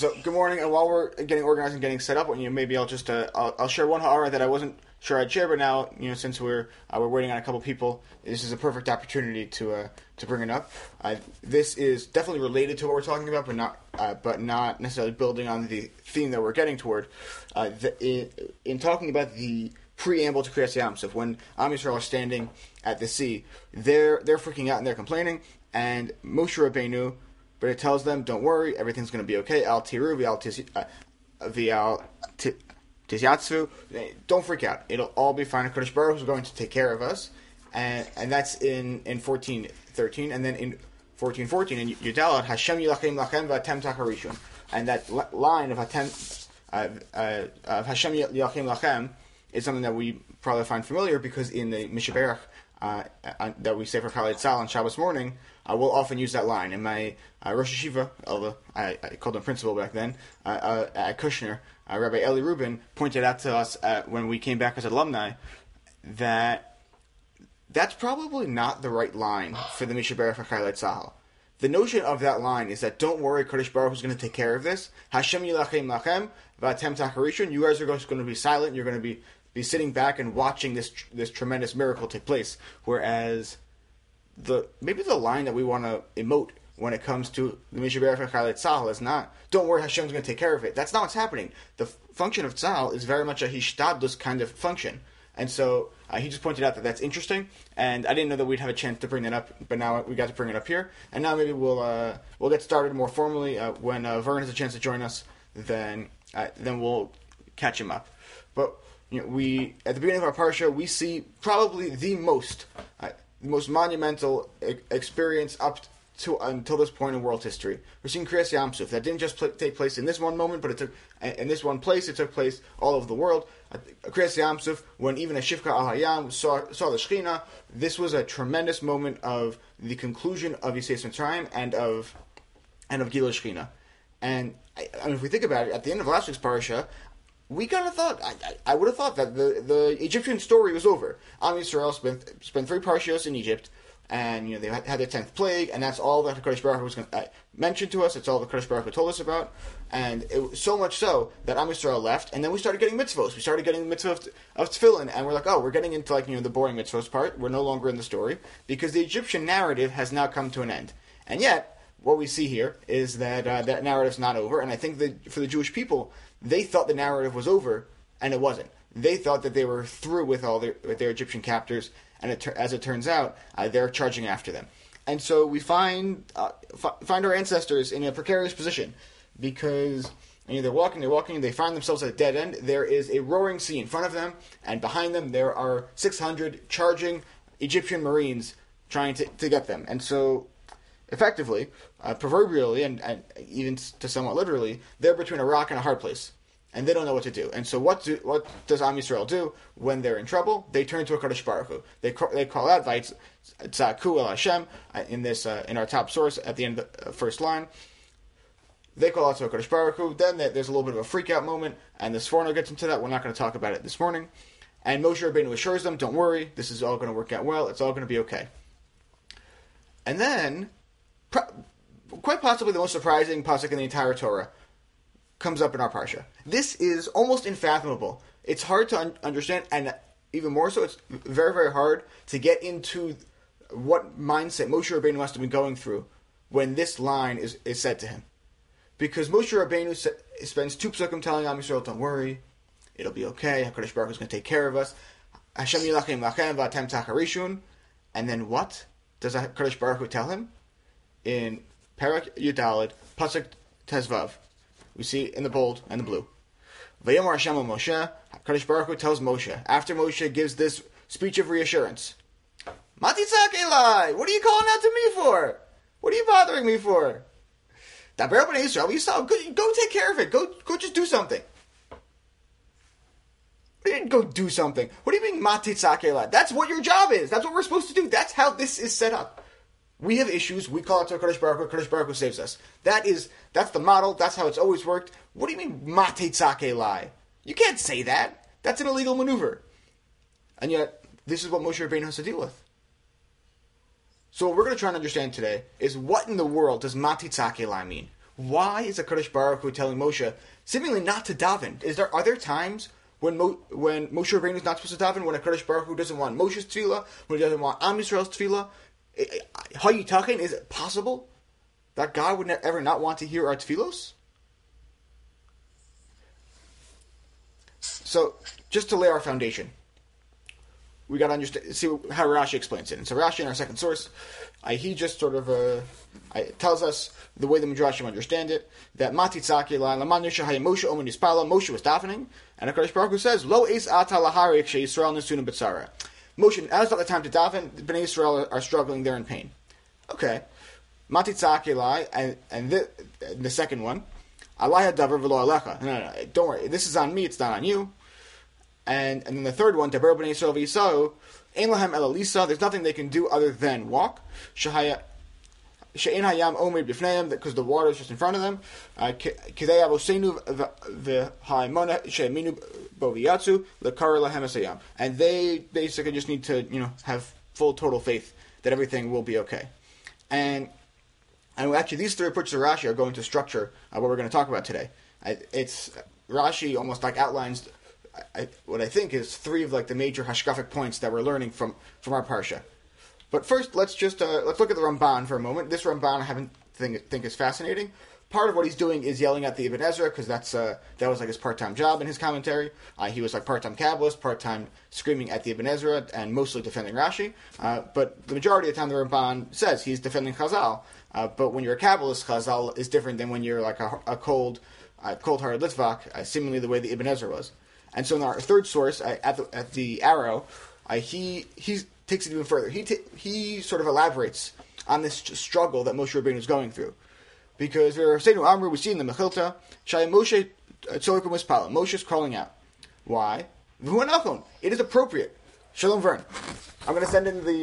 So good morning, and while we're getting organized and getting set up, maybe I'll just I'll share one ha'ara that I wasn't sure I'd share, but now since we're waiting on a couple people, this is a perfect opportunity to bring it up. This is definitely related to what we're talking about, but not necessarily building on the theme that we're getting toward. In talking about the preamble to Kriyas Yamsuf, when Am Yisrael are standing at the sea, they're freaking out and they're complaining, and Moshe Rabbeinu. But it tells them, don't worry, everything's going to be okay. Al tiru v'al tizyatsu. Don't freak out. It'll all be fine. HaKadosh Baruch Hu is going to take care of us. And that's in 14:13. And then in 14:14, in Yudalat, Hashem yilachem lachem v'atem takarishun. And that line of Hashem yilachem lachem is something that we probably find familiar, because in the Mishaberach that we say for Chalei Tzal on Shabbos morning, we'll often use that line. In my Rosh Yeshiva, although I called him principal back then, at Kushner, Rabbi Eli Rubin pointed out to us when we came back as alumni that that's probably not the right line for the Mishaberach for Chalei Tzal. The notion of that line is that, don't worry, Kadosh Baruch Hu is going to take care of this. Hashem yilachem lachem v'atem tacharishun. You guys are just going to be silent. You're going to be sitting back and watching this tremendous miracle take place. Whereas maybe the line that we want to emote when it comes to the Mishaberach for Chalei Tzal is not, don't worry, Hashem's going to take care of it. That's not what's happening. The function of Tzal is very much a hishtadlus kind of function. And so he just pointed out that that's interesting, and I didn't know that we'd have a chance to bring that up, but now we got to bring it up here. And now maybe we'll get started more formally when Vern has a chance to join us. Then we'll catch him up. But we at the beginning of our parsha, we see probably the most monumental experience up to until this point in world history. We're seeing Kriyas Yamsuf. That didn't just take place in this one moment, but it took in this one place. It took place all over the world. Kriyas Yamsuf, when even a Shivka al Hayam saw the Shechina, this was a tremendous moment of the conclusion of Yisrael Mitzrayim and of Gilui Shechina. And I mean, if we think about it, at the end of last week's parasha, we kind of thought, I would have thought that the Egyptian story was over. Am Yisrael spent 3 parashiyos in Egypt, and they had their 10th plague, and that's all that HaKadosh Baruch Hu was going to mention to us. It's all the HaKadosh Baruch Hu told us about, and it was so much so that Am Yisrael left, and then we started getting mitzvos. We started getting the mitzvah of tefillin, and we're like, oh, we're getting into the boring mitzvos part. We're no longer in the story, because the Egyptian narrative has now come to an end. And yet, what we see here is that that narrative's not over, and I think that for the Jewish people, they thought the narrative was over, and it wasn't. They thought that they were through with their Egyptian captors, and as it turns out, they're charging after them. And so we find our ancestors in a precarious position, because they're walking, they find themselves at a dead end. There is a roaring sea in front of them, and behind them there are 600 charging Egyptian Marines trying to get them. And so, effectively, proverbially, and even to somewhat literally, they're between a rock and a hard place, and they don't know what to do. And so what does Am Yisrael do when they're in trouble? They turn to HaKadosh Baruch Hu. They call out Vayitzaku El Hashem in our top source at the end of the first line. They call out to HaKadosh Baruch Hu. Then there's a little bit of a freak-out moment, and the Sforno gets into that. We're not going to talk about it this morning. And Moshe Rabbeinu assures them, don't worry, this is all going to work out well. It's all going to be okay. And then, quite possibly the most surprising pasuk in the entire Torah comes up in our parsha. This is almost unfathomable. It's hard to understand, and even more so, it's very, very hard to get into what mindset Moshe Rabbeinu must have been going through when this line is said to him. Because Moshe Rabbeinu spends 2 psukim telling Am Yisrael, don't worry, it'll be okay, HaKadosh Baruch Hu is going to take care of us. Hashem yilachem lachem v'atem tacharishun. And then what does HaKadosh Baruch Hu tell him? In Perek Yudalid, pasuk Tezvav. We see in the bold and the blue. Vayomar Hashem al Moshe, HaKadosh Baruch Hu tells Moshe, after Moshe gives this speech of reassurance, Matitzak Elai, what are you calling out to me for? What are you bothering me for? Daber b'nei Yisrael, go take care of it. Go just do something. What do you mean, go do something? What do you mean, Matitzak Elai? That's what your job is. That's what we're supposed to do. That's how this is set up. We have issues. We call out to HaKadosh Baruch Hu. HaKadosh Baruch Hu saves us. That's the model. That's how it's always worked. What do you mean, Matitzak Elai? You can't say that. That's an illegal maneuver. And yet, this is what Moshe Rabbeinu has to deal with. So what we're going to try and understand today is, what in the world does Matitzak Elai mean? why is the Kadosh Baruch Hu telling Moshe seemingly not to daven? Are there times when Moshe Rabbeinu is not supposed to daven, when a Kadosh Baruch Hu doesn't want Moshe's tefillah, when he doesn't want Am Yisrael's tefillah? Hayitachen, is it possible that God would ever not want to hear our tefillos? So, just to lay our foundation, we got to see how Rashi explains it. And so Rashi, in our second source, he just sort of tells us the way the Midrashim understand it, that Matitzaki Moshe was davening, and HaKadosh Baruch Hu says, Lo es ata laharik she Yisrael nesuna b'tzara. Moshe, now's not the time to daven, Bnei Yisrael are struggling, they're in pain. Okay. Matitzaki and the second one, Alaya davar v'lo alecha. No, don't worry, this is on me, it's not on you. And then the third one, Deber Bnei Yisrael v'Yisau, Ein lahem ela lisa, there's nothing they can do other than walk. She'ein hayam omed b'fneim, because the water is just in front of them. Kidei avosenu v'ha'imona she'eminu bo v'yatzu, l'kar lahem esayam. And they basically just need to, have full total faith that everything will be okay. And actually, these three approaches of Rashi are going to structure what we're going to talk about today. It's Rashi almost like outlines what I think is three of the major hashkafic points that we're learning from our parsha. But first, let's look at the Ramban for a moment. This Ramban I think is fascinating. Part of what he's doing is yelling at the Ibn Ezra, because that was his part-time job in his commentary. He was part-time Kabbalist, part-time screaming at the Ibn Ezra, and mostly defending Rashi. But the majority of the time the Ramban says he's defending Chazal. But when you're a Kabbalist, Chazal is different than when you're a cold-hearted Litvak, seemingly the way the Ibn Ezra was. And so in our third source, at the arrow, he takes it even further. He sort of elaborates on this struggle that Moshe Rabbeinu is going through. Because we see in the Mechilta, Moshe Moshe is calling out. Why? It is appropriate. Shalom Vern. I'm going to send in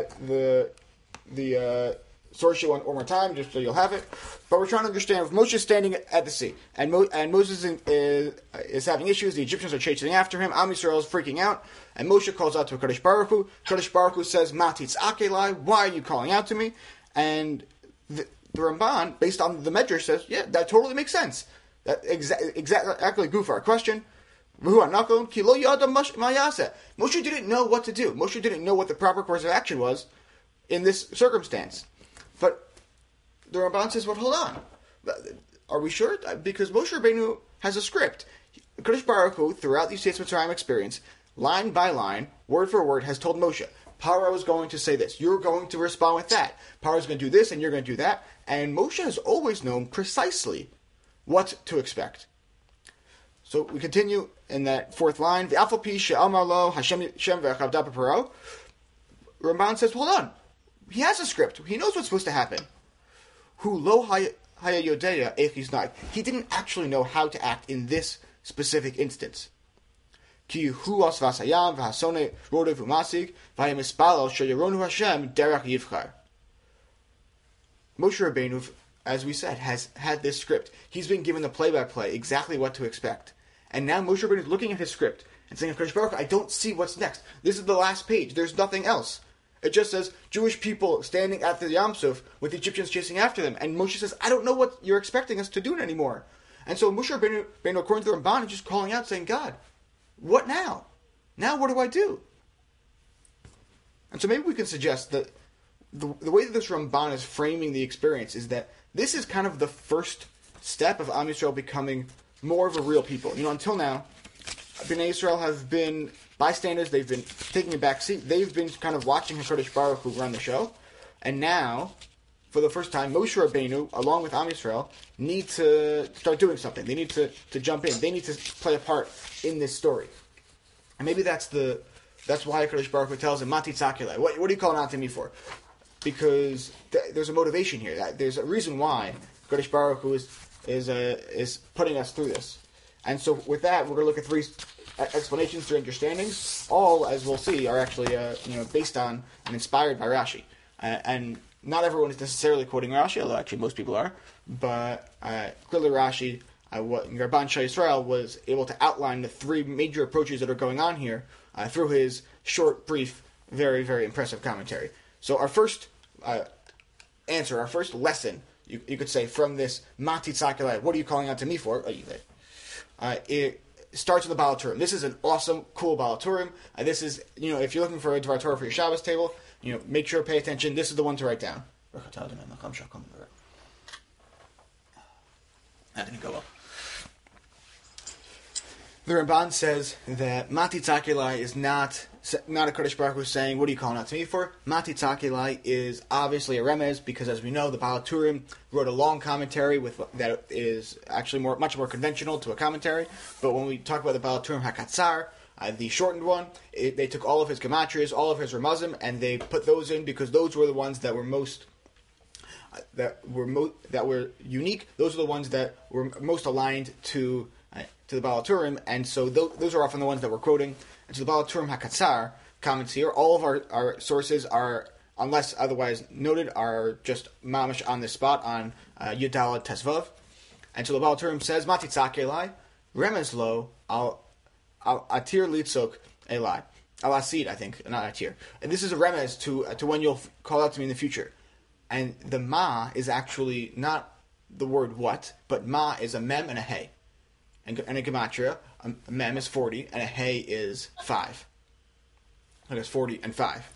the source sheet one more time, just so you'll have it. But we're trying to understand if Moshe is standing at the sea, and Moses is having issues, the Egyptians are chasing after him, Am Yisrael is freaking out, and Moshe calls out to Kadosh Baruch Hu. Kadosh Baruch Hu says, Matitz Akelai, why are you calling out to me? And the Ramban, based on the Medrash, says, yeah, that totally makes sense. That exactly goof our question. Moshe didn't know what to do. Moshe didn't know what the proper course of action was in this circumstance. But the Ramban says, well, hold on. Are we sure? Because Moshe Rabbeinu has a script. Kadosh Baruch Hu, throughout the Yetziat Mitzrayim experience, line by line, word for word, has told Moshe, Paro is going to say this. You're going to respond with that. Paro is going to do this, and you're going to do that. And Moshe has always known precisely what to expect. So we continue in that fourth line. Ramban says, hold on. He has a script. He knows what's supposed to happen. He didn't actually know how to act in this specific instance. Moshe Rabbeinu, as we said, has had this script. He's been given the play-by-play, exactly what to expect. And now Moshe Rabbeinu is looking at his script and saying, Kadosh Baruch Hu, I don't see what's next. This is the last page. There's nothing else. It just says, Jewish people standing at the Yam Suf with the Egyptians chasing after them. And Moshe says, I don't know what you're expecting us to do anymore. And so Moshe Rabbeinu, according to the Ramban, is just calling out, saying, God, what now? Now what do I do? And so maybe we can suggest that the way that this Ramban is framing the experience is that this is kind of the first step of Am Yisrael becoming more of a real people. Until now, Bnei Yisrael have been bystanders, they've been taking a back seat, they've been kind of watching HaKadosh Baruch Hu run the show, and now, for the first time, Moshe Rabbeinu, along with Am Yisrael, need to start doing something. They need to jump in. They need to play a part in this story. And maybe that's why HaKadosh Baruch Hu tells him, Mati Tzakilai, what are you calling out to me for? Because there's a motivation here. There's a reason why HaKadosh Baruch Hu is putting us through this. And so with that, we're going to look at three explanations, three understandings. All, as we'll see, are actually based on and inspired by Rashi. And not everyone is necessarily quoting Rashi, although actually most people are. But clearly Rashi, Rabban Shai Yisrael, was able to outline the three major approaches that are going on here through his short, brief, very, very impressive commentary. So our first answer, our first lesson you could say from this Mati Tzakilai, what are you calling out to me for? It starts with the Baal Turim. This is an awesome, cool Baal Turim. This is, if you're looking for a Dvar Torah for your Shabbos table, make sure to pay attention. This is the one to write down. That didn't go well. The Ramban says that Mati Tzakilai is not a Kodesh Baruch Hu saying, what are you calling out to me for? Mati Tzakilai is obviously a remez, because as we know, the Baal Turim wrote a long commentary that is actually much more conventional to a commentary. But when we talk about the Baal Turim HaKatzar, the shortened one, they took all of his gematrias, all of his ramazim, and they put those in because those were the ones that were most that were unique. Those are the ones that were most aligned to the Baal Turim, and so those are often the ones that we're quoting. And so the Baal Turim HaKatzar comments here. All of our sources are, unless otherwise noted, are just mamish on this spot on Yudala Tesvav. And so the Baal Turim says, Mati Tzakilai, Remez lo al atir litzok elai. Al asid, I think, not atir. And this is a remez to when you'll call out to me in the future. And the ma is actually not the word what, but ma is a mem and a hey. And a gematria, a mem is 40, and a hey is 5. I guess 40 and 5.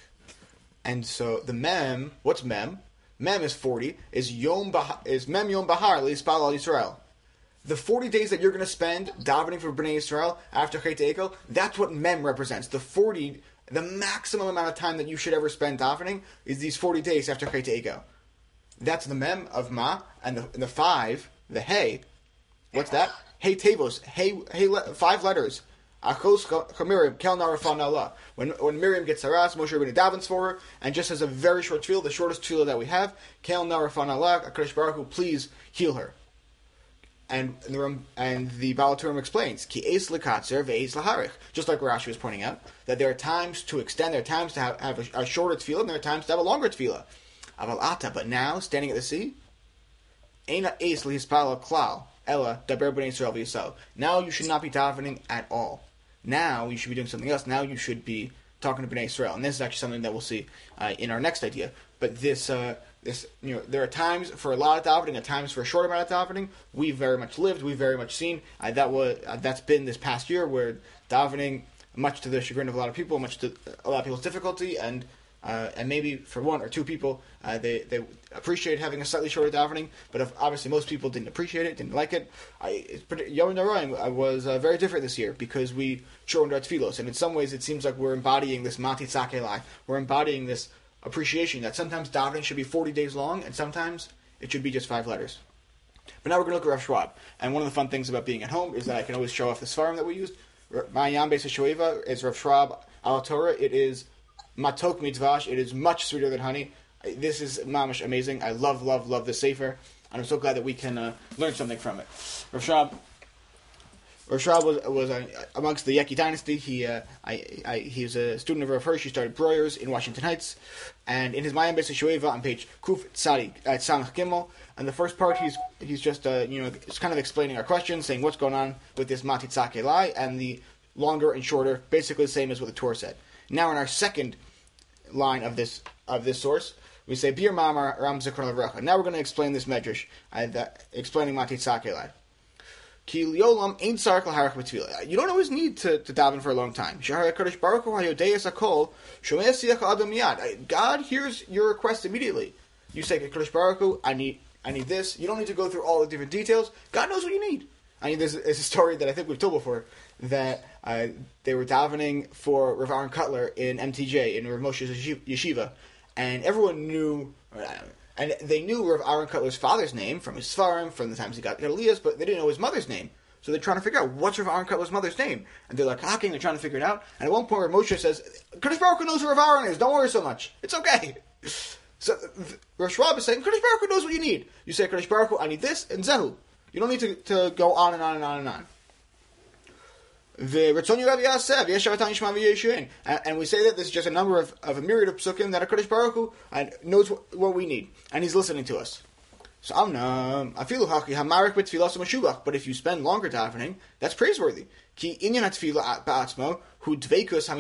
And so the mem, what's mem? Mem is 40, is mem yom bahar li'yispal al Yisrael. The 40 days that you're going to spend davening for Bnei Yisrael after Chet Eikel, that's what mem represents. The maximum amount of time that you should ever spend davening is these 40 days after Chet Eikel. That's the mem of ma, and the 5, the hey, what's that? Hey Tavos, hey, 5 letters. Achos Miriam, Kel Narafan Allah. When Miriam gets harassed, Moshe Rabbeinu davens for her, and just has a very short tefillah, the shortest tefillah that we have, Kel Narafan Allah, HaKadosh Baruch Hu, please heal her. And the Baal Turim explains, Ki eis lekatzer ve'eis laharich. Just like Rashi was pointing out, that there are times to extend, there are times to have a shorter tefillah, and there are times to have a longer tefillah. Aval ata, but now, standing at the sea, Eina eis lihispal klal. Ella, Daber B'nai Yisrael v'Yisrael. Now you should not be davening at all. Now you should be doing something else. Now you should be talking to B'nai Yisrael. And this is actually something that we'll see in our next idea. But this, there are times for a lot of davening, and times for a short amount of davening. We've very much lived. We've very much seen. That's been this past year where davening, much to the chagrin of a lot of people, much to a lot of people's difficulty, and maybe for one or two people, they appreciate having a slightly shorter davening, but obviously most people didn't appreciate it, didn't like it. Yom Noraim was very different this year because we shortened our tefillos, and in some ways it seems like we're embodying this Mati Tzakilai. We're embodying this appreciation that sometimes davening should be 40 days long, and sometimes it should be just 5 letters. But now we're going to look at Rav Schwab, and one of the fun things about being at home is that I can always show off the svarim that we used. My Yam Beis Shoeva is Rav Schwab al Torah. It is matok mitzvash. It is much sweeter than honey. This is mamish amazing. I love this sefer, and I'm so glad that we can learn something from it. Rav Schwab was amongst the Yeki dynasty. He was a student of Rav Hirsch. He started Breuer's in Washington Heights, and in his Mayim Beis Shoeva on page Kuf Tzadik Samach Gimel, and the first part he's just it's kind of explaining our question, saying what's going on with this Mati Tzakilai, and the longer and shorter, basically the same as what the Torah said. Now in our second line of this source, we say Bir Mamar Ram Zichron Levracha. Now we're going to explain this medrash, explaining Mati Tzakilai. Ki liolam ein tzarich laharich b'tefillah. You don't always need to daven for a long time. Shehar HaKadosh Baruch Hu hayodeis hakol shomei siach adam miyad. God hears your request immediately. You say, HaKadosh Baruch Hu, I need this. You don't need to go through all the different details. God knows what you need. There's a story that I think we've told before that they were davening for Rav Aaron Cutler in MTJ, in Rav Moshe's yeshiva, and everyone knew, and they knew Rav Aaron Cutler's father's name from his svarim, from the times he got Elias, but they didn't know his mother's name. So they're trying to figure out, what's Rav Aaron Cutler's mother's name? And they're like, hacking, they're trying to figure it out. And at one point, Rav Moshe says, Kadosh Baruch Hu knows who Rav Aaron is, don't worry so much. It's okay. So Rav Schwab is saying, Kadosh Baruch Hu knows what you need. You say, Kadosh Baruch Hu, I need this, and Zehu. You don't need to go on and on and on and on. And we say that this is just a number of a myriad of psukim that HaKadosh Baruch Hu knows what we need, and He's listening to us. So but if you spend longer davening, that's praiseworthy.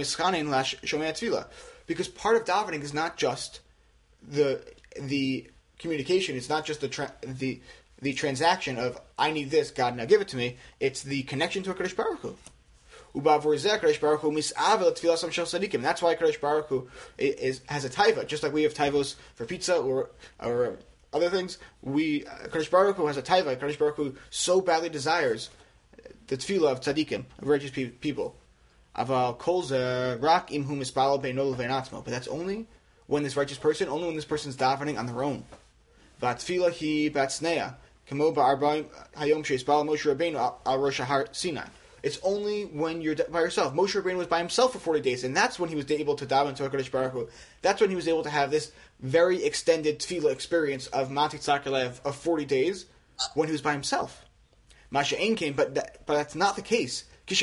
Because part of davening is not just the communication. It's not just the transaction of I need this, God now give it to me. It's the connection to a Kadosh Baruch Hu. That's why Kadosh Baruch Hu has a taiva, just like we have taivos for pizza or other things. Kadosh Baruch Hu has a taiva. Kadosh Baruch Hu so badly desires the tefillah of tzaddikim, of righteous people. But that's only when this righteous person, only when this person's davening on their own. V'atfila hi batsneya, kamo ba'arba'im hayom she'isbal Moshe Rabbeinu al Rosh Har Sinai. It's only when you're by yourself. Moshe Rabbeinu was by himself for 40 days, and that's when he was able to daven to HaKadosh Baruch Hu. That's when he was able to have this very extended tefillah experience of Mati Tzakalev of 40 days when he was by himself. Masha Ein came, but that's not the case.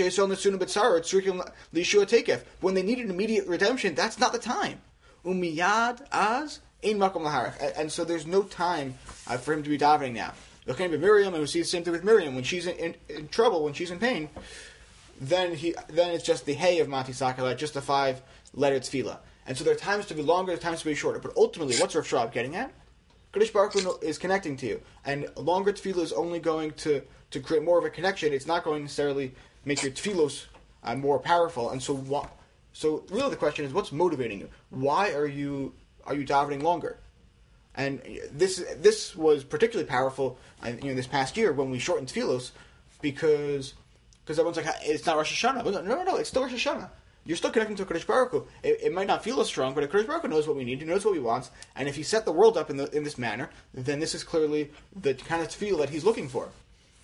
When they needed immediate redemption, that's not the time. Umiyad az ein makom laharach, and so there's no time for him to be davening now. Looking at Miriam, and we see the same thing with Miriam when she's in trouble, when she's in pain. Then it's just the hay of Mati Sakala, just the 5-letter tefillah. And so there are times to be longer, there are times to be shorter. But ultimately, what's Rav Schwab getting at? Kadosh Baruch Hu is connecting to you, and longer tefillah is only going to create more of a connection. It's not going to necessarily make your tefillos more powerful. And so really the question is, what's motivating you? Why are you davening longer? And this was particularly powerful, this past year when we shortened tefillos, because everyone's like, it's not Rosh Hashanah. No, it's still Rosh Hashanah. You're still connecting to Kadosh Baruch Hu. It might not feel as strong, but Kadosh Baruch Hu knows what we need. He knows what he wants. And if he set the world up in this manner, then this is clearly the kind of tefillah that he's looking for.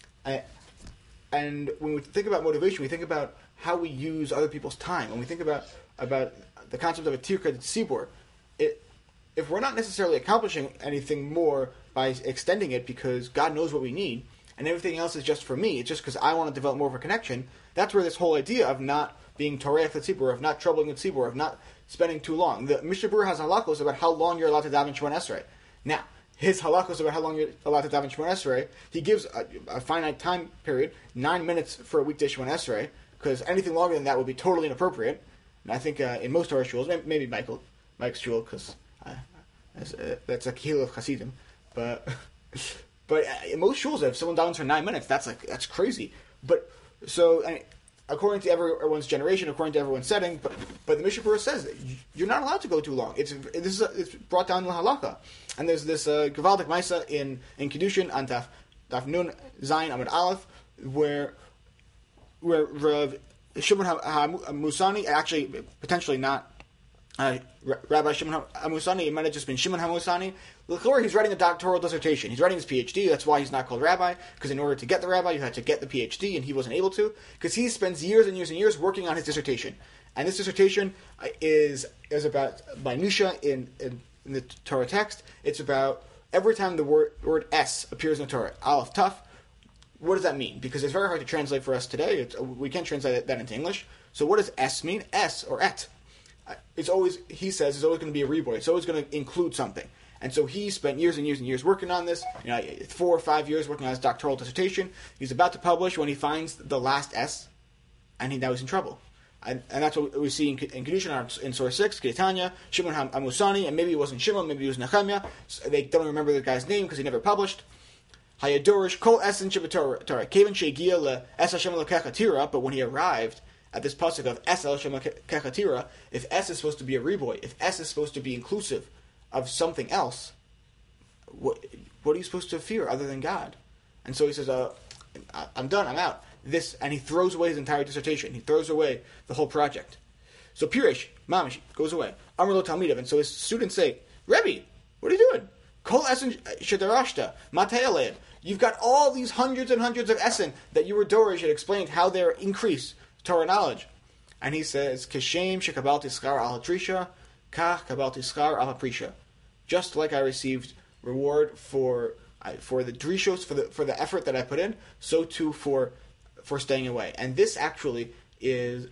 And when we think about motivation, we think about how we use other people's time. When we think about the concept of a tirka tzibur, if we're not necessarily accomplishing anything more by extending it because God knows what we need, and everything else is just for me, it's just because I want to develop more of a connection, that's where this whole idea of not being toreach the tzibur, of not troubling the tzibur, of not spending too long. The Mishnah Berurah has halachos about how long you're allowed to daven Shemona Esrei. Now, his halachos about how long you're allowed to daven Shemona Esrei, he gives a finite time period, 9 minutes for a weekday Shemona Esrei, because anything longer than that would be totally inappropriate. And I think in most of our shuls, maybe Mike's shul, because that's a kehillah of Hasidim, but in most shuls, if someone davens for 9 minutes, that's crazy. But so according to everyone's generation, according to everyone's setting, but the Mishnah Berurah says that you're not allowed to go too long. It's brought down in the halakha, and there's this Gavaldik Maisa in Kedushin on Daf Nun Zayin Amud Aleph, where Rav Shimon HaMusani, actually potentially not Rabbi Shimon HaMusani, it might have just been Shimon HaMusani. He's writing a doctoral dissertation. He's writing his PhD. That's why he's not called rabbi, because in order to get the rabbi, you had to get the PhD, and he wasn't able to, because he spends years and years and years working on his dissertation. And this dissertation is about minutia in the Torah text. It's about every time the word S appears in the Torah, Aleph Taf. What does that mean? Because it's very hard to translate for us today. We can't translate that into English. So what does S mean? S or et. He says, it's always going to be a reboy. It's always going to include something. And so he spent years and years and years working on this, 4 or 5 years working on his doctoral dissertation. He's about to publish when he finds the last S, and now he's in trouble. And that's what we see in Kedushin in Surah 6, Ketanya, Shimon HaMusani, and maybe it wasn't Shimon, maybe it was Nehemiah. So they don't remember the guy's name because he never published. Hayadorish Kol Essen Shabbatorah, Kavan Shegia Le Es Hashem Lekechatira, but when he arrived at this pasuk of Es Hashem Lekechatira, if S is supposed to be a reboy, if S is supposed to be inclusive of something else, what are you supposed to fear other than God? And so he says, I'm done, I'm out. And he throws away his entire dissertation. He throws away the whole project. So Piresh, Mamish, goes away. Amar lo Talmidav, and so his students say, Rebbe, what are you doing? Kol Essen Shedarashta, Matei Aleid. You've got all these hundreds and hundreds of Essen that you were Dorish and explained how they're increase Torah knowledge. And he says, Keshem shekabalti schar al hatrisha, kach kabalti schar al haprisha. Just like I received reward for the drishos, for the effort that I put in, so too for staying away. And this actually is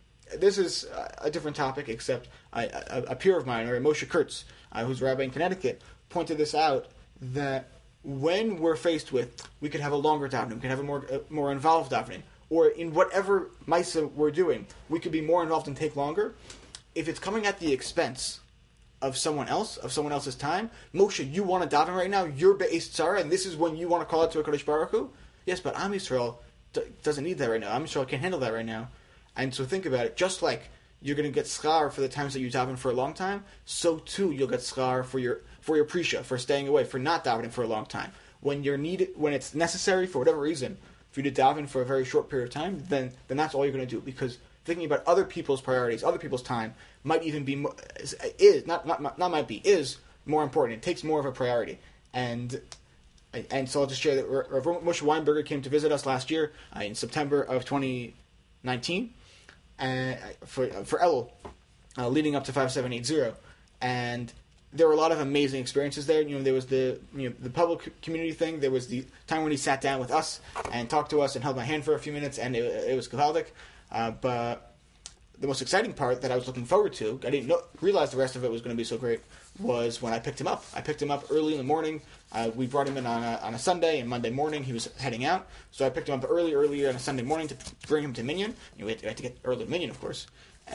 a different topic, except a peer of mine, or Moshe Kurtz, who's a rabbi in Connecticut, pointed this out, that when we're faced with, we could have a longer davening, we could have a more involved davening, or in whatever Maisa we're doing, we could be more involved and take longer. If it's coming at the expense of someone else, of someone else's time. Moshe, you want to daven right now? You're Be'ez Tzara, and this is when you want to call out to a Kadosh Baruch Hu? Yes, but Am Yisrael doesn't need that right now. Am Yisrael can't handle that right now. And so think about it. Just like you're going to get schar for the times that you daven for a long time, so too you'll get schar for your prisha, for staying away, for not davening for a long time. When you're needed, when it's necessary for whatever reason for you to daven for a very short period of time, then that's all you're going to do, because thinking about other people's priorities, other people's time, might even be is more important. It takes more of a priority. And so I'll just share that Rav Moshe Weinberger came to visit us last year in September of 2019 for Elul, leading up to 5780, and there were a lot of amazing experiences there. There was the public community thing. There was the time when he sat down with us and talked to us and held my hand for a few minutes, and it was gewaldic. But the most exciting part that I was looking forward to, I didn't realize the rest of it was going to be so great, was when I picked him up. I picked him up early in the morning. We brought him in on a Sunday, and Monday morning he was heading out. So I picked him up early on a Sunday morning to bring him to Minyan. We had to get early to Minyan, of course.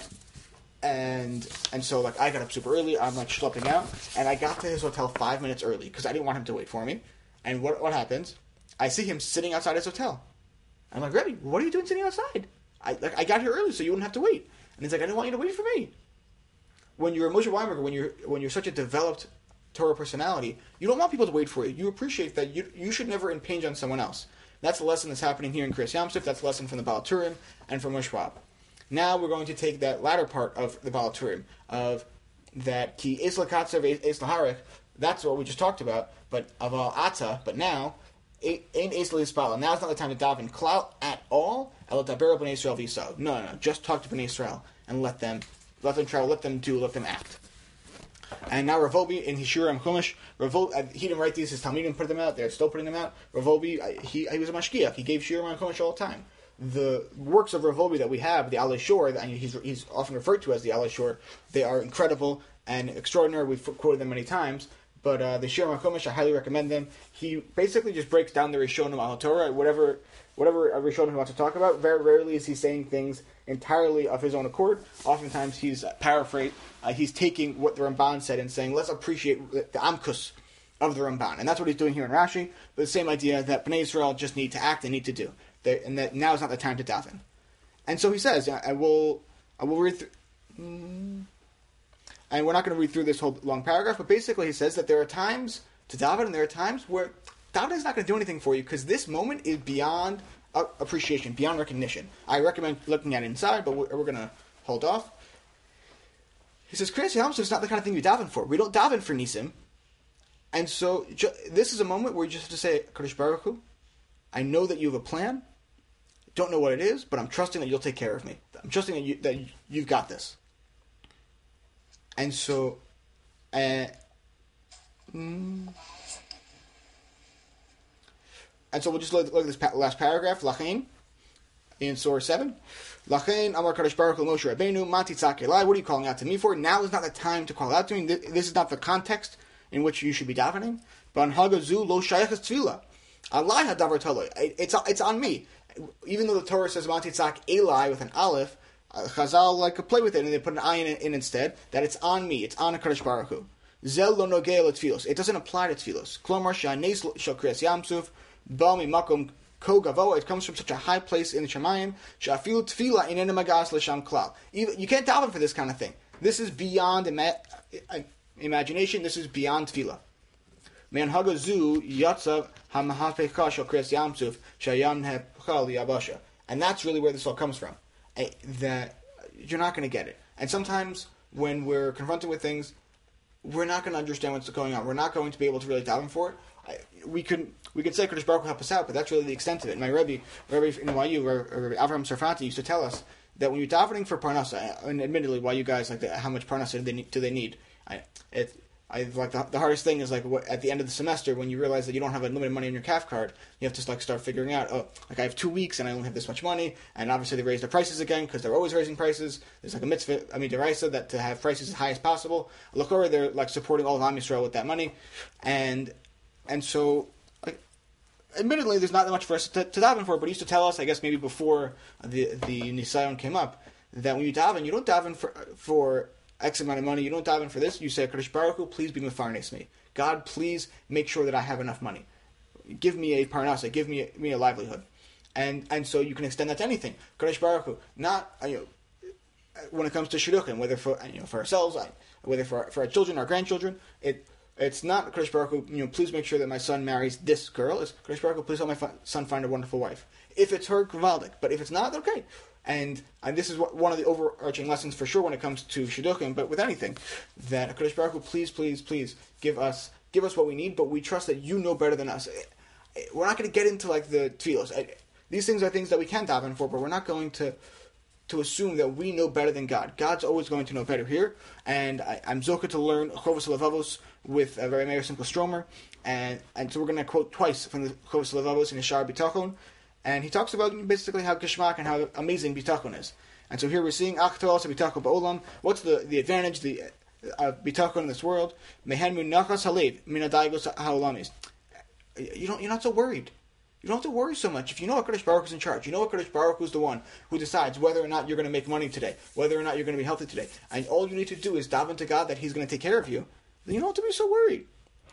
And so I got up super early. I'm schlepping out, and I got to his hotel 5 minutes early because I didn't want him to wait for me. And what happens? I see him sitting outside his hotel. I'm like, Rebbe, what are you doing sitting outside? I got here early so you wouldn't have to wait. And he's like, I didn't want you to wait for me. When you're a Moshe Weinberger, when you're such a developed Torah personality, you don't want people to wait for you. You appreciate that you should never impinge on someone else. That's the lesson that's happening here in Kriyas Yamsuf. That's the lesson from the Baal Turim and from Mishwab. Now we're going to take that latter part of the Baal Turim, of that ki es lakatzer ve'es laharech. That's what we just talked about. But aval ata. But now ein es lispala. Now it's not the time to daven klal at all. El daber b'nei Yisrael v'yisrael. No. Just talk to b'nei Yisrael and let them travel, let them do, let them act. And now Ravobi in Hishura and Chumash, he didn't write these, his Talmidim put them out, they're still putting them out. Ravobi, he was a mashgiach, he gave Shira and Chumash all the time. The works of Ravobi that we have, the Alei Shor, and he's often referred to as the Alei Shor, they are incredible and extraordinary. We've quoted them many times. But the Shira and Chumash, I highly recommend them. He basically just breaks down the Rishonim al Torah, whatever a Rishonim wants to talk about. Very rarely is he saying things entirely of his own accord. Oftentimes he's paraphrasing. He's taking what the Ramban said and saying, let's appreciate the Amkus of the Ramban. And that's what he's doing here in Rashi. But the same idea that Bnei Yisrael just need to act and need to do. And that now is not the time to daven. And so he says, I will read through... And we're not going to read through this whole long paragraph, but basically he says that there are times to daven, and there are times where davening is not going to do anything for you, because this moment is beyond appreciation, beyond recognition. I recommend looking at it inside, but we're going to hold off. He says, Kriyas Yamsuf is not the kind of thing you daven for. We don't daven for Nisim. And so this is a moment where you just have to say, Kadosh Baruch Hu, I know that you have a plan. Don't know what it is, but I'm trusting that you'll take care of me. I'm trusting that you've got this. And so, we'll just look at this last paragraph. Lachain, in Surah 7. Lachain, Amar Kadosh Baruch Hu Moshe Rabbeinu, Mati Tzak Elai. What are you calling out to me for? Now is not the time to call out to me. This is not the context in which you should be davening. Ban Hagazu lo shayaches tefillah. Allah hadavar taloi. It's on me. Even though the Torah says Mati Tzak Elai with an aleph, Chazal could play with it and they put an ayin in instead. That it's on me. It's on a Kadosh Baruch Hu. Zel lo nogei letfilos. It doesn't apply to tfilos. Klomar she'anes shel Kriyas Yamsuf ba mimakom ko gavoa. It comes from such a high place in the Shemayim. She'afilu tefila inena magas l'sham klal. You can't daven for this kind of thing. This is beyond imagination. This is beyond tefillah. Man hagazu yatzav hamahafeka shel Kriyas Yamsuf shayam hepchal yabasha. And that's really where this all comes from. That you're not going to get it. And sometimes when we're confronted with things, we're not going to understand what's going on. We're not going to be able to really daven for it. We could say Kadosh Baruch Hu help us out, but that's really the extent of it. My Rebbe in YU, Rabbi Avraham Sarfati, used to tell us that when you're davening for parnasa, and admittedly, why you guys how much parnasa do they need? The hardest thing is at the end of the semester when you realize that you don't have unlimited money on your CAF card, you have to start figuring out, I have 2 weeks and I only have this much money, and obviously they raise the prices again because they're always raising prices. There's a mitzvah, deraisa, that to have prices as high as possible. L'chorah, they're supporting all of Am Yisrael with that money, and so admittedly there's not that much for us to daven for, but he used to tell us, I guess maybe before the Nisayon came up, that when you daven, you don't daven for X amount of money, you don't daven for this. You say, Kadosh Baruch Hu, please be mefarnes me. God, please make sure that I have enough money. Give me a parnasa, give me a livelihood. And so you can extend that to anything. Kadosh Baruch Hu, not when it comes to shidduchim, whether for ourselves, whether for our children, our grandchildren, it's not Kadosh Baruch Hu, please make sure that my son marries this girl. It's Kadosh Baruch Hu, please help my son find a wonderful wife. If it's her, Gvaldik. But if it's not, okay. And this is one of the overarching lessons for sure when it comes to shidduchim, but with anything, that Kadosh Baruch Hu, please, please, please give us what we need, but we trust that you know better than us. We're not going to get into like the tefillos. These things are things that we can daven for, but we're not going to assume that we know better than God. God's always going to know better here, and I'm zoka to learn Chovos Levavos with Rabbi Meir Simcha Stromer, and so we're going to quote twice from the Chovos Levavos in Yeshar Bitachon, and he talks about basically how Geshmak and how amazing Bitachon is. And so here we're seeing Ach To'al Bitachon Ba'olam. What's the advantage of Bitachon in this world? Mehen Munachas Halev Minadaigos Ha'olamis. You're not so worried. You don't have to worry so much. If you know HaKadosh Baruch Hu is in charge, you know HaKadosh Baruch Hu is the one who decides whether or not you're going to make money today, whether or not you're going to be healthy today, and all you need to do is daven to God that He's going to take care of you, then you don't have to be so worried.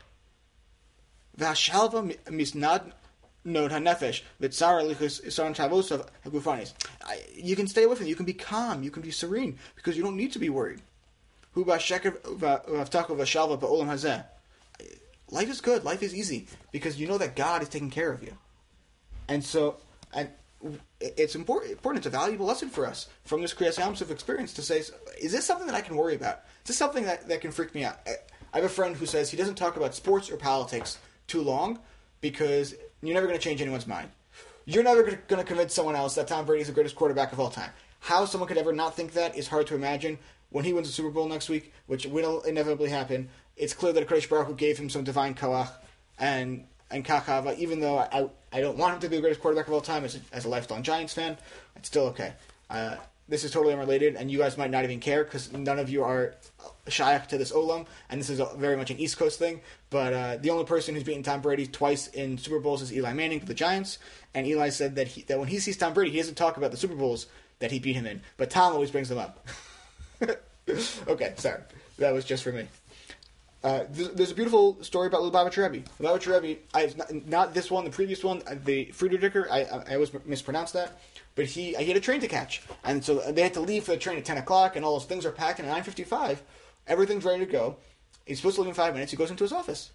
V'hashalva misnad nod hanefesh v'tzara lichus isaron tavosav hagufanis. You can stay with it. You can be calm. You can be serene because you don't need to be worried. Hu b'sheker v'avtacho v'shalva ba'olam hazeh. Life is good. Life is easy because you know that God is taking care of you. And it's important. It's a valuable lesson for us from this Kriyas Yamsuf experience to say, is this something that I can worry about? Is this something that can freak me out? I have a friend who says he doesn't talk about sports or politics too long because you're never going to change anyone's mind. You're never going to convince someone else that Tom Brady is the greatest quarterback of all time. How someone could ever not think that is hard to imagine. When he wins the Super Bowl next week, which will inevitably happen, it's clear that HaKadosh Baruch Hu gave him some divine koach and kachava, even though I don't want him to be the greatest quarterback of all time as a lifelong Giants fan. It's still okay. This is totally unrelated, and you guys might not even care because none of you are shaykh to this olam, and this is very much an East Coast thing. But the only person who's beaten Tom Brady twice in Super Bowls is Eli Manning for the Giants, and Eli said that when he sees Tom Brady, he doesn't talk about the Super Bowls that he beat him in, but Tom always brings them up. Okay, sorry. That was just for me. There's a beautiful story about Lubavitcher Rebbe. Lubavitcher Rebbe, not this one, the previous one, the Friedricher, I always mispronounce that, but he had a train to catch. And so they had to leave for the train at 10 o'clock, and all those things are packed, and at 9:55, everything's ready to go. He's supposed to leave in 5 minutes. He goes into his office.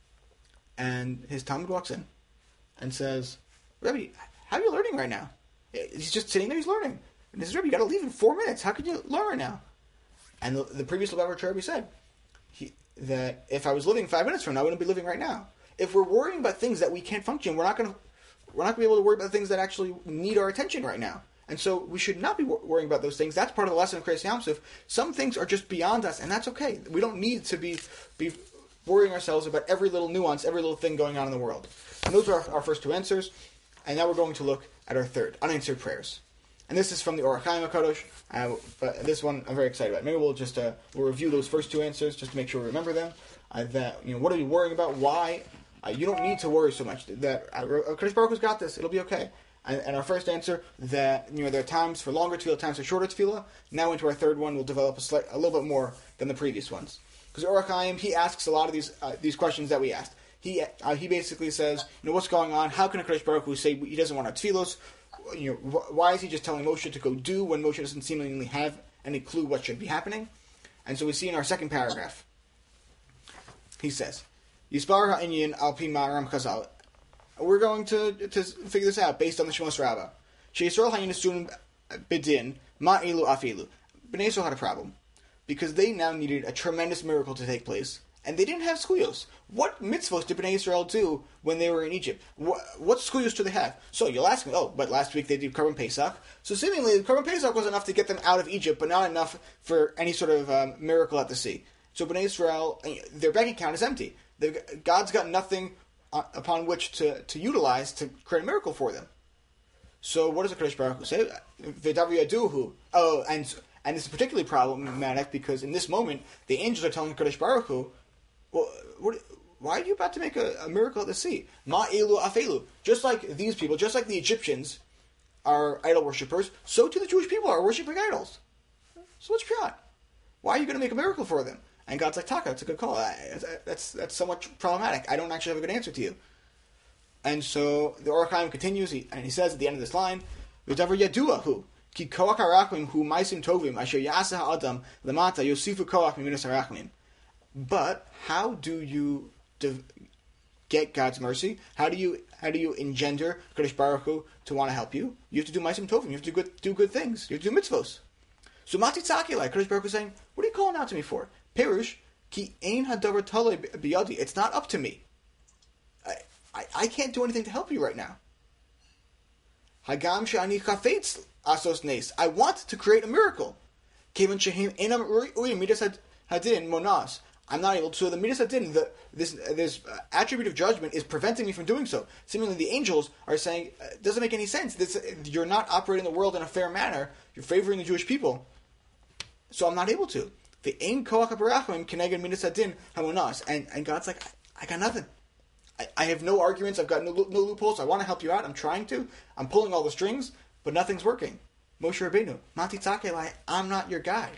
And his Talmud walks in and says, Rebbe, how are you learning right now? He's just sitting there, he's learning. And he says, Rebbe, you got to leave in 4 minutes. How can you learn right now? And the previous Lubavitcher Rebbe said that if I was living 5 minutes from now, I wouldn't be living right now. If we're worrying about things that we can't function, we're not going to be able to worry about things that actually need our attention right now. And so we should not be worrying about those things. That's part of the lesson of Kriyas Yamsuf. Some things are just beyond us, and that's okay. We don't need to be worrying ourselves about every little nuance, every little thing going on in the world. And those are our first two answers. And now we're going to look at our third, unanswered prayers. And this is from the Orach Chaim HaKadosh, but this one I'm very excited about. Maybe we'll just we'll review those first two answers just to make sure we remember them. What are you worrying about? Why? You don't need to worry so much. That Kadosh Baruch Hu's got this. It'll be okay. And our first answer that there are times for longer tefillah, times for shorter tefillah. Now into our third one, we'll develop a little bit more than the previous ones. Because Orach Chaim, he asks a lot of these questions that we asked. He basically says, what's going on? How can a Kadosh Baruch Hu say he doesn't want our tefillos? Why is he just telling Moshe to go do when Moshe doesn't seemingly have any clue what should be happening? And so we see in our second paragraph, he says, Yispar ha'inyin al pi ma'aram chazal. We're going to figure this out based on the Shemos Rabbah. She'Yisrael ha'yin esun bidin ma'ilu afilu. Bnei Yisrael had a problem because they now needed a tremendous miracle to take place. And they didn't have skuyos. What mitzvos did Bnei Yisrael do when they were in Egypt? What skuyos do they have? So you'll ask me, but last week they did Korban Pesach. So seemingly, Korban Pesach was enough to get them out of Egypt, but not enough for any sort of miracle at the sea. So Bnei Yisrael, their bank account is empty. God's got nothing upon which to utilize to create a miracle for them. So what does the Kadosh Baruch Hu say? V'davu yaduhu. Oh, and this is particularly problematic because in this moment, the angels are telling Kadosh Baruch Hu, well, why are you about to make a miracle at the sea? Ma'elu afelu. Just like these people, just like the Egyptians are idol worshippers, so too the Jewish people are worshipping idols. So what's pshat? Why are you going to make a miracle for them? And God's like, Taka, it's a good call. That's somewhat problematic. I don't actually have a good answer to you. And so the Or HaChaim continues, and he says at the end of this line, V'davar yaduahu, ki koach harachmim hu maisim tovim, asher yaseh ha'adam lamata yosifu koach miminas harachmim. But how do you get God's mercy? How do you engender Kadosh Baruch Hu to want to help you? You have to do maisim tovim. You have to do good things. You have to do mitzvos. So matitzaki, like Kadosh Baruch Hu is saying, what are you calling out to me for? Perush ki ein hadavar talei biyadi. It's not up to me. I can't do anything to help you right now. Hagam she'ani chafetz asos nes. I want to create a miracle. Kevan shehim enam uyim midas hadin monas. I'm not able to. So the midas hadin, this attribute of judgment, is preventing me from doing so. Seemingly, the angels are saying, it doesn't make any sense. You're not operating the world in a fair manner. You're favoring the Jewish people. So I'm not able to. The ein koach habarachim keneged midas hadin hamonas. And God's like, I got nothing. I have no arguments. I've got no loopholes. I want to help you out. I'm trying to. I'm pulling all the strings, but nothing's working. Moshe Rabbeinu, Matitzake, I'm not your guy.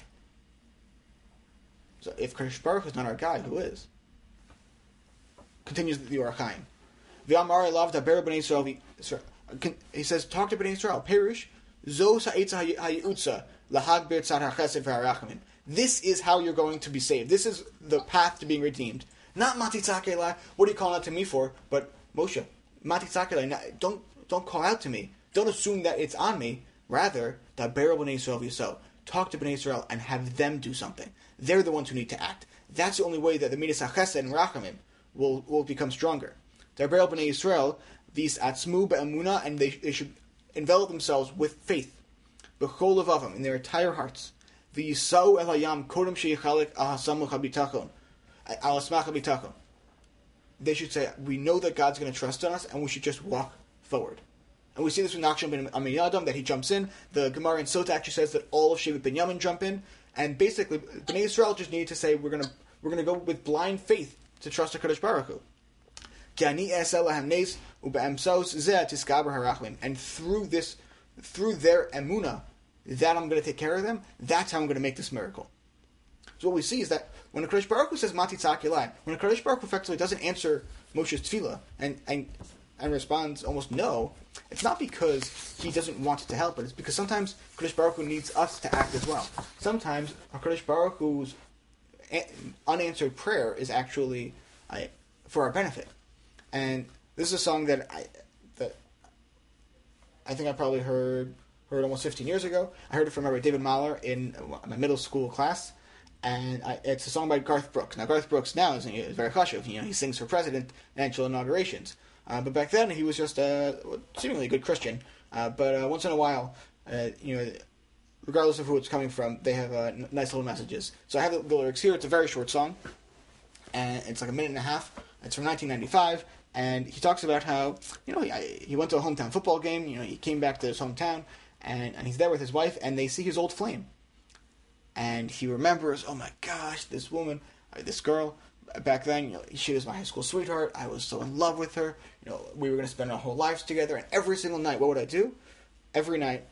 So if Kadosh Baruch is not our guy, who is? Continues the Or HaChaim. V'amar elav daber b'nei Yisrael. He says, talk to b'nei Yisrael. Perish zo sa'etza ha'yi'utza lahag b'tzad ha'chesed v'harachmim. This is how you're going to be saved. This is the path to being redeemed. Not Matitzake lai, what are you calling out to me for? But Moshe, Matitzake lai, don't call out to me. Don't assume that it's on me. Rather, daber b'nei Yisrael v'yisrael. Talk to b'nei Yisrael and have them do something. They're the ones who need to act. That's the only way that the midas hachesed and rachamim will become stronger. Daber b'nei Yisrael, these atzmu be'emuna, and they should envelop themselves with faith. B'chol levavim, in their entire hearts. V'yisau el hayam kodem sheyichalek al hasamuch habitachon. They should say, we know that God's going to trust in us, and we should just walk forward. And we see this with Nachshon ben Aminadab, that he jumps in. The Gemara in Sota actually says that all of Shevet Binyamin jump in, and basically, Bnei Yisrael just need to say, we're going to go with blind faith to trust HaKadosh Baruch Hu. And through their emunah, that I'm going to take care of them, that's how I'm going to make this miracle. So what we see is that when a Kadosh Baruch Hu says Matitzake lai, when a Kadosh Baruch Hu effectively doesn't answer Moshe's tefillah and responds almost no, it's not because he doesn't want to help, but it's because sometimes Kadosh Baruch Hu needs us to act as well. Sometimes a Kadosh Baruch Hu's unanswered prayer is actually for our benefit. And this is a song that I think I probably heard almost 15 years ago. I heard it from Rabbi David Mahler in my middle school class. And it's a song by Garth Brooks. Now, Garth Brooks now is very chashuv. He sings for president and actual inaugurations. But back then, he was just seemingly a good Christian. But once in a while, regardless of who it's coming from, they have nice little messages. So I have the lyrics here. It's a very short song. And it's like a minute and a half. It's from 1995. And he talks about how, he went to a hometown football game. He came back to his hometown. And he's there with his wife. And they see his old flame. And he remembers, oh my gosh, this woman, this girl, back then, she was my high school sweetheart. I was so in love with her. We were going to spend our whole lives together. And every single night, what would I do? Every night,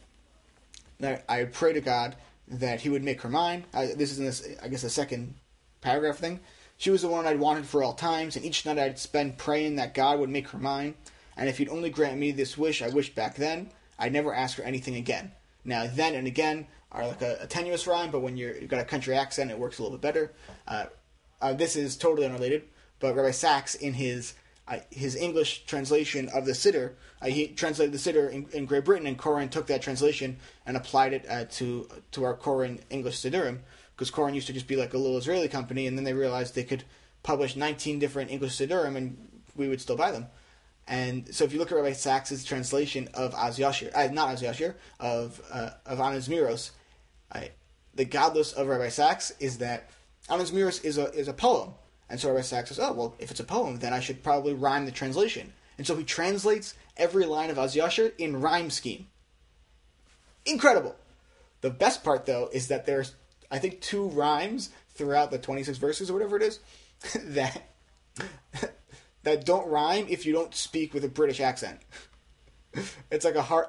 I would pray to God that He would make her mine. This is in this, I guess, the second paragraph thing. She was the one I'd wanted for all times, and each night I'd spend praying that God would make her mine. And if He'd only grant me this wish I wished back then, I'd never ask for anything again. Now, then and again are like a tenuous rhyme, but when you've got a country accent, it works a little bit better. This is totally unrelated, but Rabbi Sachs, in his English translation of the Siddur, he translated the Siddur in Great Britain, and Koren took that translation and applied it to our Koren English Siddurim, because Koren used to just be like a little Israeli company, and then they realized they could publish 19 different English Siddurim, and we would still buy them. And so if you look at Rabbi Sachs' translation of Az Yashir, not Az Yashir, of Anas Miros, the godless of Rabbi Sachs is that Anas Miros is a poem. And so Rabbi Sachs says, oh, well, if it's a poem, then I should probably rhyme the translation. And so he translates every line of Az Yashir in rhyme scheme. Incredible. The best part, though, is that there's, I think, 2 rhymes throughout the 26 verses or whatever it is that don't rhyme if you don't speak with a British accent. It's like a hard.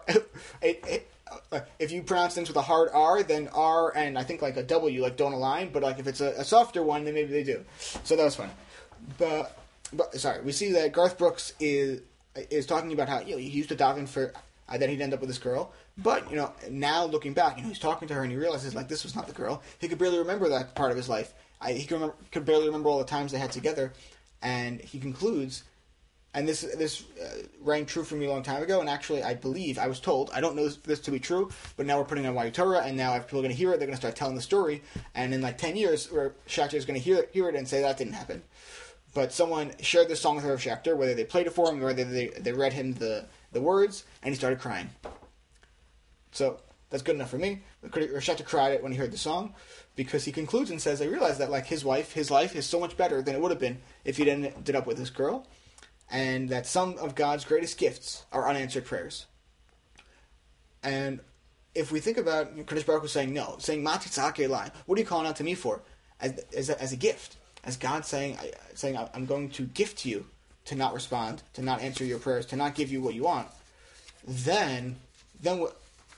If you pronounce things with a hard R, then R and I think like a W like don't align. But like if it's a softer one, then maybe they do. So that was fun. But sorry, we see that Garth Brooks is talking about how he used to daven for that he'd end up with this girl. But now looking back, he's talking to her and he realizes like this was not the girl. He could barely remember that part of his life. He could barely remember all the times they had together, and he concludes. And this rang true for me a long time ago, and actually, I believe, I was told, I don't know this to be true, but now we're putting on Why Torah, and now if people are going to hear it, they're going to start telling the story, and in like 10 years, Schachter is going to hear it and say that didn't happen. But someone shared this song with Rav Schachter, whether they played it for him, or whether they read him the words, and he started crying. So, that's good enough for me. Rav Schachter cried it when he heard the song, because he concludes and says, I realized that like his life is so much better than it would have been if he didn't ended up with this girl. And that some of God's greatest gifts are unanswered prayers. And if we think about Kadosh Baruch Hu saying no, saying Ma titzak elai, what are you calling out to me for? As a gift, as God saying I'm going to gift you to not respond, to not answer your prayers, to not give you what you want. Then what?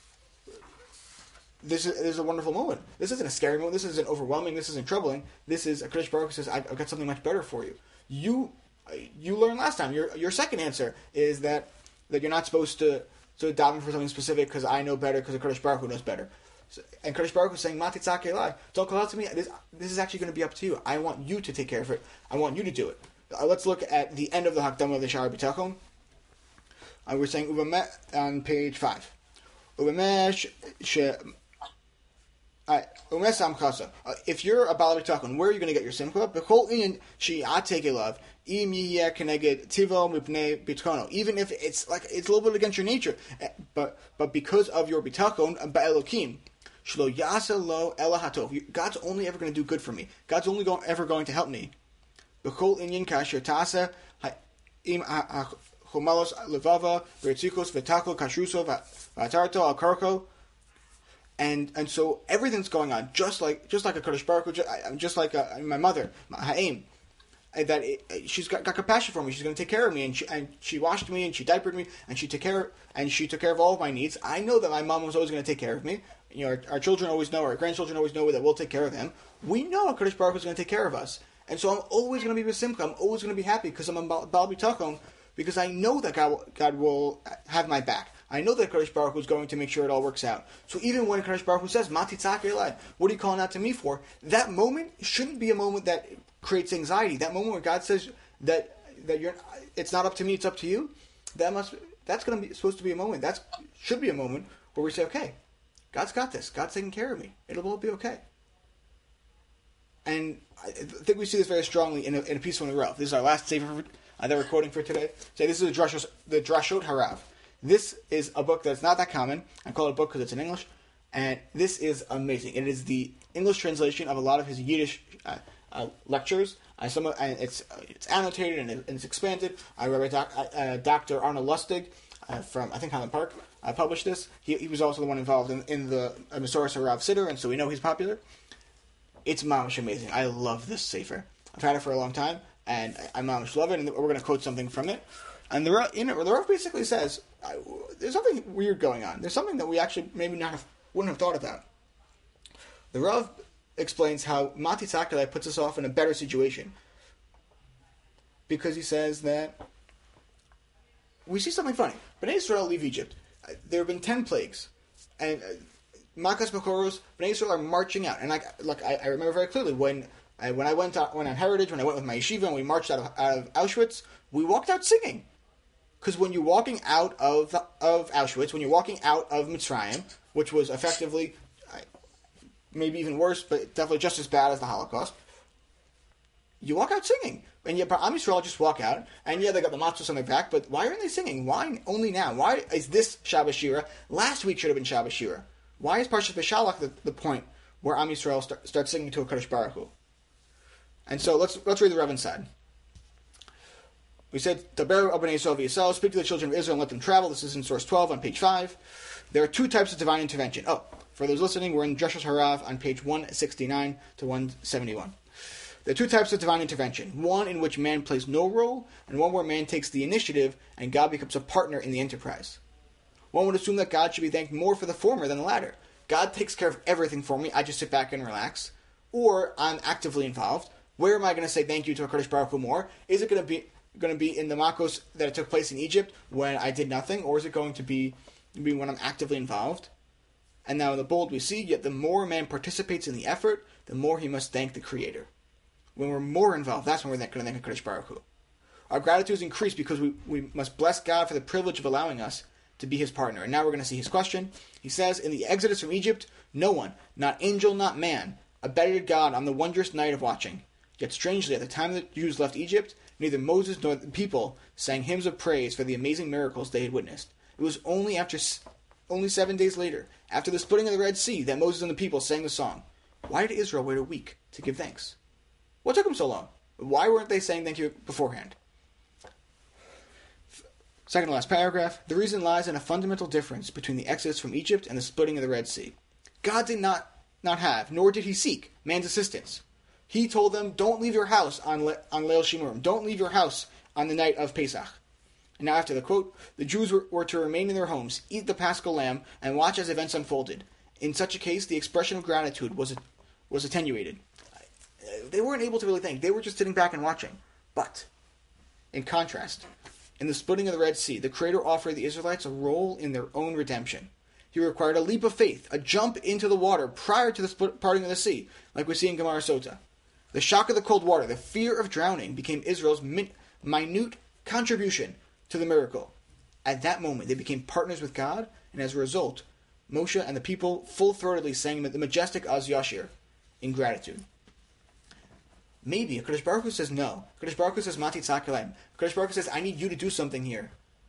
This is a wonderful moment. This isn't a scary moment. This isn't overwhelming. This isn't troubling. This is Kadosh Baruch Hu says I've got something much better for you. You learned last time. Your second answer is that you're not supposed to daven for something specific because I know better because Kadosh Baruch Hu knows better. And Kadosh Baruch Hu is saying, "Ma titzak elai, don't call out to me. This is actually going to be up to you. I want you to take care of it. I want you to do it." Let's look at the end of the Hakdama of the Sha'ar B'tachon. We're saying Uvamet on page 5. Uvamesh if you're a Baal B'tachon, where are you going to get your simcha? Even if it's a little bit against your nature, but because of your B'tachon, Ba'elokim, God's only ever going to do good for me. God's only ever going to help me. And so everything's going on just like a Kadosh Baruch Hu, just like my mother, Ha'im, that she's got compassion for me. She's going to take care of me, and she washed me, and she diapered me, and she took care of all of my needs. I know that my mom was always going to take care of me. Our children always know, our grandchildren always know that we'll take care of them. We know Kadosh Baruch Hu is going to take care of us, and so I'm always going to be with Simcha. I'm always going to be happy because I'm a Baal B'tachon, because I know that God will have my back. I know that Kadosh Baruch Hu is going to make sure it all works out. So even when Kadosh Baruch Hu says, Ma titzak elai, what are you calling out to me for? That moment shouldn't be a moment that creates anxiety. That moment where God says that it's not up to me, it's up to you. That's going to be supposed to be a moment. That should be a moment where we say, okay, God's got this. God's taking care of me. It'll all be okay. And I think we see this very strongly in a piece from the Rav. This is our last sefer that we're quoting for today. So this is the Drashot Harav. This is a book that's not that common. I call it a book because it's in English. And this is amazing. It is the English translation of a lot of his Yiddish lectures. And it's annotated and it's expanded. Dr. Arnold Lustig from, I think, Highland Park published this. He was also the one involved in the Masoras Harav Siddur, and so we know he's popular. It's mamish amazing. I love this sefer. I've had it for a long time, and I mamish love it, and we're going to quote something from it. And the Rav basically says, there's something weird going on. There's something that we actually maybe wouldn't have thought about. The Rav explains how Ma titzak elai puts us off in a better situation. Because he says that we see something funny. Bnei Israel leave Egypt. There have been 10 plagues. And Makas Bechoros, Bnei Israel are marching out. And I remember very clearly when I went on Heritage, when I went with my yeshiva and we marched out of Auschwitz, we walked out singing. Because when you're walking out of Auschwitz, when you're walking out of Mitzrayim, which was effectively, maybe even worse, but definitely just as bad as the Holocaust, you walk out singing. And yet, Am Yisrael just walk out, and yeah, they got the matzos on their back, but why aren't they singing? Why only now? Why is this Shabbos Shira? Last week should have been Shabbos Shira. Why is Parshat Beshalach the point where Am Yisrael starts singing to a Kadosh Baruch Hu? And so let's read the Rav inside. We said, Daber Abnei Yisrael v'Yisrael, speak to the children of Israel and let them travel. This is in source 12 on page 5. There are 2 types of divine intervention. Oh, for those listening, we're in Drashos Harav on page 169 to 171. There are 2 types of divine intervention. One in which man plays no role, and one where man takes the initiative and God becomes a partner in the enterprise. One would assume that God should be thanked more for the former than the latter. God takes care of everything for me. I just sit back and relax. Or I'm actively involved. Where am I going to say thank you to HaKadosh Baruch Hu more? Is it going to be in the Makos that it took place in Egypt when I did nothing? Or is it going to be when I'm actively involved? And now in the bold we see, yet the more a man participates in the effort, the more he must thank the Creator. When we're more involved, that's when we're going to thank HaKadosh Baruch Hu. Our gratitude is increased because we must bless God for the privilege of allowing us to be his partner. And now we're going to see his question. He says, in the exodus from Egypt, no one, not angel, not man, abetted God on the wondrous night of watching. Yet strangely, at the time the Jews left Egypt, neither Moses nor the people sang hymns of praise for the amazing miracles they had witnessed. It was only 7 days later, after the splitting of the Red Sea, that Moses and the people sang the song. Why did Israel wait a week to give thanks? What took them so long? Why weren't they saying thank you beforehand? Second to last paragraph. The reason lies in a fundamental difference between the exodus from Egypt and the splitting of the Red Sea. God did not have, nor did he seek, man's assistance. He told them, don't leave your house on Leil Shimurim. Don't leave your house on the night of Pesach. And now after the quote, the Jews were to remain in their homes, eat the Paschal lamb, and watch as events unfolded. In such a case, the expression of gratitude was attenuated. They weren't able to really thank. They were just sitting back and watching. But, in contrast, in the splitting of the Red Sea, the Creator offered the Israelites a role in their own redemption. He required a leap of faith, a jump into the water prior to the parting of the sea, like we see in Gemara Sota. The shock of the cold water, the fear of drowning, became Israel's minute contribution to the miracle. At that moment, they became partners with God, and as a result, Moshe and the people full-throatedly sang the majestic Az Yashir in gratitude. Maybe HaKadosh Baruch Hu says no. HaKadosh Baruch Hu says Mati Tzakalim. HaKadosh Baruch Hu says, I need you to do something here.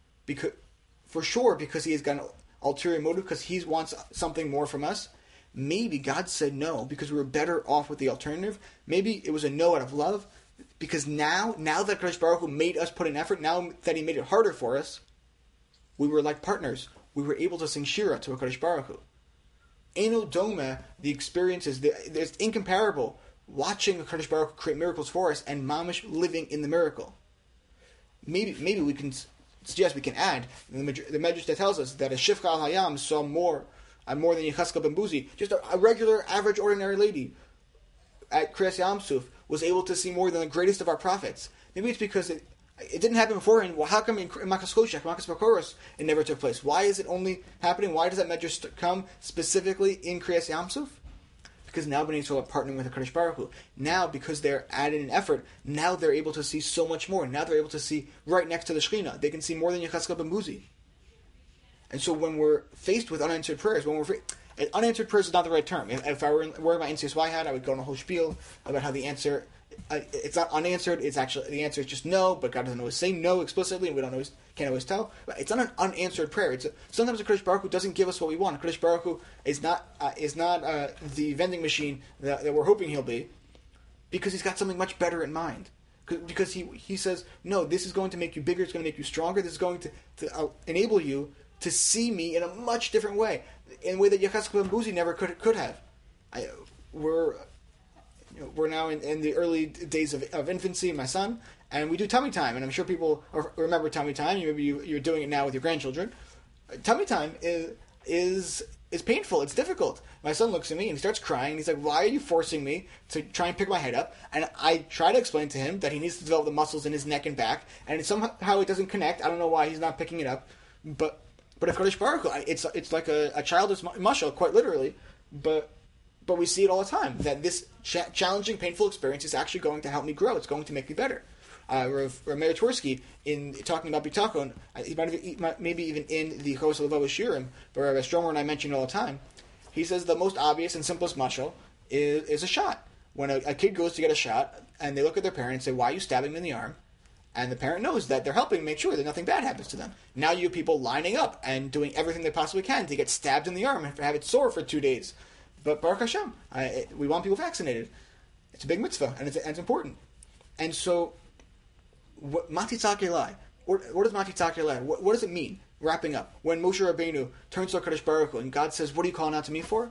Because he has got an ulterior motive, because he wants something more from us. Maybe God said no because we were better off with the alternative. Maybe it was a no out of love, because now that HaKadosh Baruch Hu made us put in effort, now that he made it harder for us, we were like partners. We were able to sing Shira to HaKadosh Baruch Hu. Eno Doma, the experiences, it's incomparable watching HaKadosh Baruch Hu create miracles for us and mamish living in the miracle. Maybe we can suggest, we can add, the Medrash that tells us that a Shifcha al Hayam saw more than Yecheskel ben Buzi, just a regular, average, ordinary lady at Kriyas Yamsuf was able to see more than the greatest of our prophets. Maybe it's because it didn't happen beforehand. Well, how come in Makas Koshech, Makas Bakoros, it never took place? Why is it only happening? Why does that Medrash come specifically in Kriyas Yamsuf? Because now Bnei Yisrael are partnering with the HaKadosh Baruch Hu. Now, because they're adding an effort, now they're able to see so much more. Now they're able to see right next to the Shekhinah. They can see more than Yecheskel ben Buzi. And so when we're faced with unanswered prayers, unanswered prayers is not the right term. If I were wearing my NCSY hat, I would go on a whole spiel about how the answer, it's not unanswered, it's actually, the answer is just no, but God doesn't always say no explicitly, and we can't always tell. But it's not an unanswered prayer. Sometimes the HaKadosh Baruch Hu doesn't give us what we want. HaKadosh Baruch Hu is not the vending machine that we're hoping he'll be, because he's got something much better in mind. Because he says, no, this is going to make you bigger, it's going to make you stronger, this is going to enable you to see me in a much different way, in a way that Yecheskel ben Buzi never could have. We're now in the early days of infancy, my son, and we do tummy time, and I'm sure people remember tummy time. Maybe you're doing it now with your grandchildren. Tummy time is painful. It's difficult. My son looks at me and he starts crying. And he's like, "Why are you forcing me to try and pick my head up?" And I try to explain to him that he needs to develop the muscles in his neck and back, and somehow it doesn't connect. I don't know why he's not picking it up, but if Kodesh Baruch Hu, it's like a childish mashal, quite literally, but we see it all the time, that this challenging, painful experience is actually going to help me grow. It's going to make me better. Rav Meir Twersky, in talking about Bitachon, maybe even in the Chos Levavos Shirim, where Rav Stromer and I mention all the time, he says the most obvious and simplest mashal is a shot. When a kid goes to get a shot, and they look at their parent and say, "Why are you stabbing me in the arm?" And the parent knows that they're helping make sure that nothing bad happens to them. Now you have people lining up and doing everything they possibly can to get stabbed in the arm and have it sore for 2 days. But Baruch Hashem, we want people vaccinated. It's a big mitzvah, and it's important. And so, Mati Tzak Elai, what does Mati Tzak Elai, what does it mean? Wrapping up, when Moshe Rabbeinu turns to HaKadosh Baruch Hu and God says, "What are you calling out to me for?"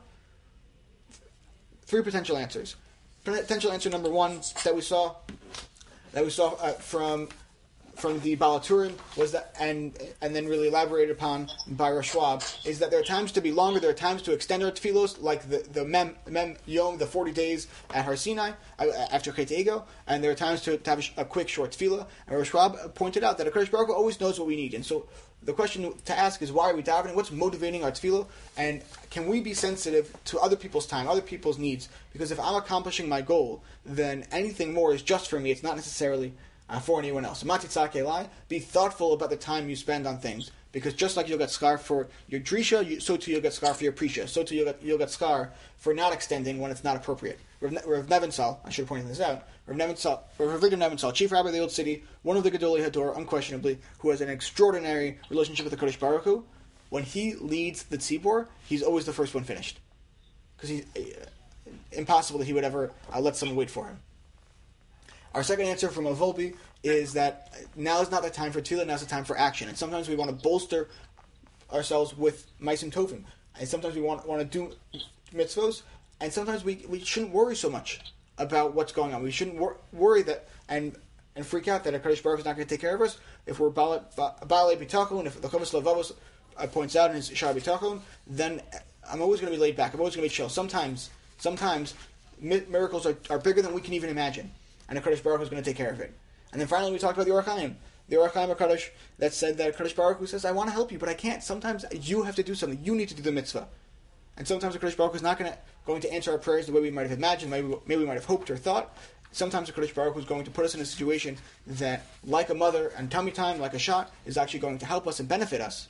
3 potential answers. Potential answer number 1 that we saw from from the Balaturin was that, and then really elaborated upon by Rosh Schwab, is that there are times to be longer, there are times to extend our tefillos, like the Mem Yom, the 40 days at Har Sinai, after Chet Ego, and there are times to have a quick, short tefillah. And Rosh Schwab pointed out that HaKadosh Baruch Hu always knows what we need. And so the question to ask is, why are we davening? What's motivating our tefillah? And can we be sensitive to other people's time, other people's needs? Because if I'm accomplishing my goal, then anything more is just for me. It's not necessarily for anyone else. Matitzak Elai, be thoughtful about the time you spend on things. Because just like you'll get scar for your drisha, so too you'll get scar for your prisha. So too you'll get scar for not extending when it's not appropriate. Rav Nevinsal, I should have pointed this out, Rav Victor Nevinsal, chief rabbi of the old city, one of the Gedolei Hador, unquestionably, who has an extraordinary relationship with the Kodesh Baruch Hu. When he leads the tzibor, he's always the first one finished. Because he's impossible that he would ever let someone wait for him. Our second answer from a Volpe is that now is not the time for tefillah, now is the time for action. And sometimes we want to bolster ourselves with maisim tovim. And sometimes we want to do mitzvos. And sometimes we shouldn't worry so much about what's going on. We shouldn't worry that and freak out that HaKadosh Baruch is not going to take care of us. If we're Baalei Bitachon, and if the Chavis Levavos points out in his Shar Bitachon, then I'm always going to be laid back. I'm always going to be chill. Sometimes miracles are bigger than we can even imagine. And HaKadosh Baruch Hu is going to take care of it. And then finally we talked about the Orach Chaim. The Orach Chaim HaKadosh that said that HaKadosh Baruch Hu says, I want to help you, but I can't. Sometimes you have to do something. You need to do the mitzvah. And sometimes HaKadosh Baruch Hu is not going to answer our prayers the way we might have imagined, maybe we might have hoped or thought. Sometimes HaKadosh Baruch Hu is going to put us in a situation that, like a mother and tummy time, like a shot, is actually going to help us and benefit us.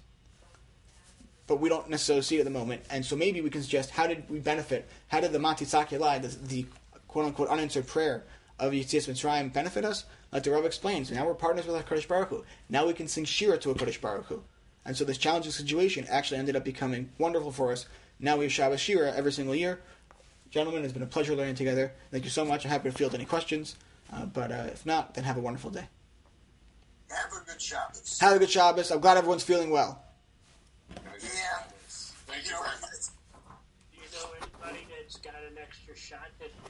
But we don't necessarily see it at the moment. And so maybe we can suggest, how did we benefit? How did the Matitzak Elai, the quote-unquote unanswered prayer of Yetzias Mitzrayim benefit us? Like the Rav explains, now we're partners with HaKadosh Baruch Hu. Now we can sing Shira to HaKadosh Baruch Hu. And so this challenging situation actually ended up becoming wonderful for us. Now we have Shabbos Shira every single year. Gentlemen, it's been a pleasure learning together. Thank you so much. I'm happy to field any questions. But if not, then have a wonderful day. Have a good Shabbos. Have a good Shabbos. I'm glad everyone's feeling well. Yeah. Thank you very much. Do you know anybody that's got an extra shot that